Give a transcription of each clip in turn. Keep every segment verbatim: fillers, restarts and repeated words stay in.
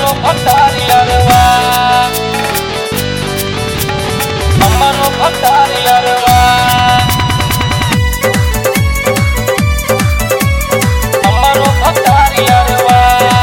हमरो भतारियरवा हमरो भतारियरवा हमरो भतारियरवा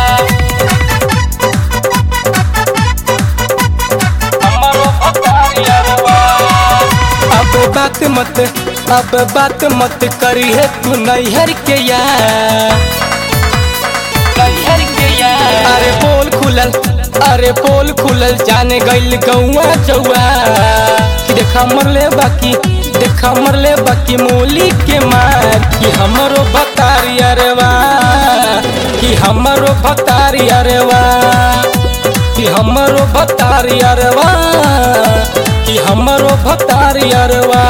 हमरो भतारियरवा। अब बात मत अब बात मत करी है तू नैहर के यार नैहर के यार। अरे पोल खुलल अरे पोल खुलल जाने गइल गौआ जौआ कि देखा मरले बाकी देखा मरले बाकी मूली के मार कि हमरो भतारी अरवा कि हमरो भतारी अरवा कि हमरो भतारी अरवा कि हमरो भतारी अरवा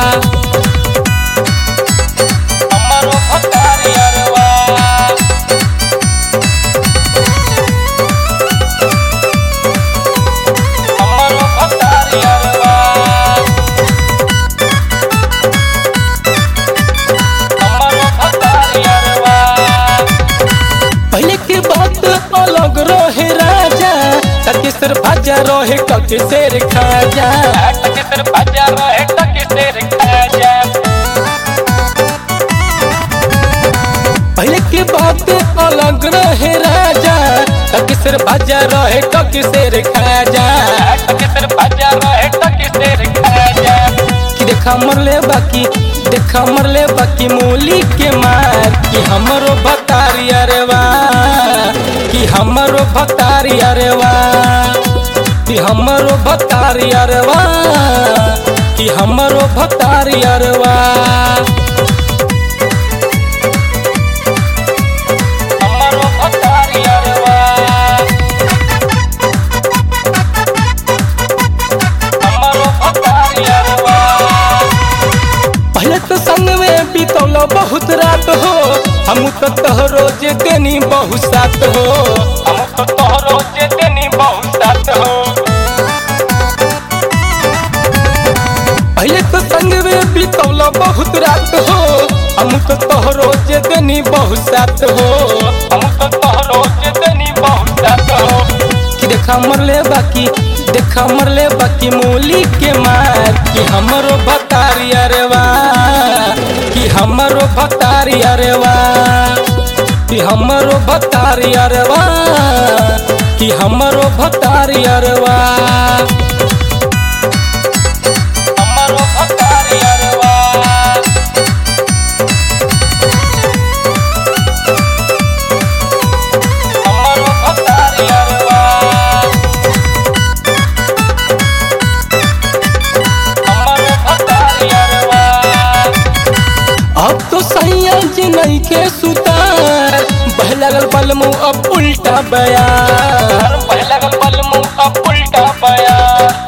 हमरो भतारियरवा हमरो भतारियरवा हमरो भतारियरवा। पहले के बात अलग रहे राजा तके सिर भाजा रहे कके शेर खाजा टके सिर भजा रहे टके सिर खाजा। पहले के बात अलग रहे राजा तके सिर भाजा रहे कके शेर खाजा टके सिर भजा रहे टके सिर खाजा। कि देखा मरले बाकी देखा मरले बाकी मूली के मार कि हमरो भतारी अरवा कि हमरो भतारी अरवा कि हमरो भतारी अरवा कि हमरो भतारी अरवा हमरो भतारियरवा हमरो भतारियरवा। पहले तो संग में बीतौला बहुत रात हो हम तो तोहरो जे देनी बहुत साथ हो हम तो तोहरो जे देनी बहुत साथ हो। पहले तो संग में बीतौला बहुत रात हो हम तो तोहरो जे देनी बहुत साथ हो हम तो तोहरो जे देनी बहुत साथ हो। कि देखा मरले बाकी देखा मरले बाकी मूली के मार कि हमरो भतारी अरवा कि हमरो भतारी अरवा कि हमरो भतारी अरवा कि हमरो भतारी अरवा हमरो भतारियरवा हमरो भतारियरवा हमरो भतारियरवा। अब तो सैया जी नहीं के सुतार बह लगल बलमु अब उल्टा बयार बह लगल बलमु अब उल्टा बयार।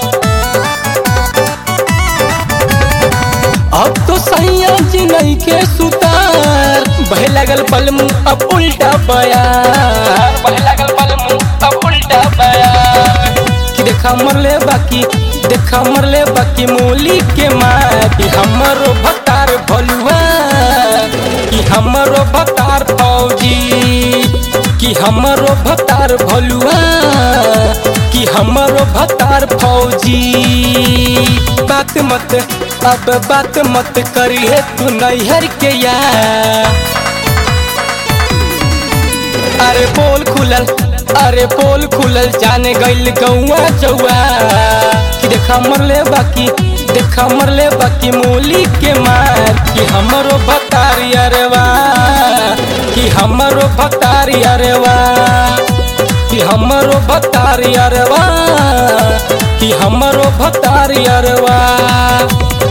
अब तो सैया जी नहीं के सुतार बह लगल बलमु अब उल्टा बयार बह लगल बलमु अब उल्टा बयार। कि देखा मरले बाकी देखा मरले बाकी मूली के मार कि हमरो भतार भलुआ कि हमरो भतार फौजी कि हमरो भतार भलुआ कि हमरो भतार फौजी। बात मत अब बात मत करी है तू नैहर के यार अरे पोल खुलल अरे पोल खुलल जाने गइल गौआ जौआ कि देखा मरले बाकी देखा मरले बाकी मूली के मार कि हमरो भतारी अरवा कि हमरो भतारी अरवा कि हमरो भतारी अरवा कि हमरो भतारी अरवा।